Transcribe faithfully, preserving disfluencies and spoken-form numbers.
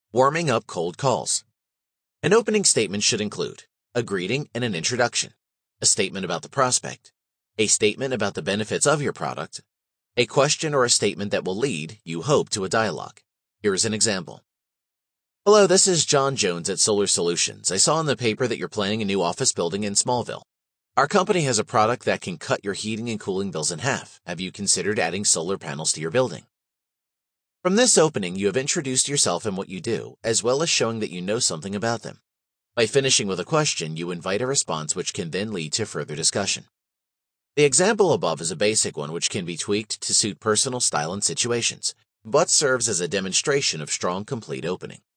Warming up cold calls. An opening statement should include a greeting and an introduction, a statement about the prospect, a statement about the benefits of your product, a question or a statement that will lead, you hope, to a dialogue. Here is an example. Hello, this is John Jones at Solar Solutions. I saw in the paper that you're planning a new office building in Smallville. Our company has a product that can cut your heating and cooling bills in half. Have you considered adding solar panels to your building? From this opening, you have introduced yourself and what you do, as well as showing that you know something about them. By finishing with a question, you invite a response which can then lead to further discussion. The example above is a basic one which can be tweaked to suit personal style and situations, but serves as a demonstration of strong, complete opening.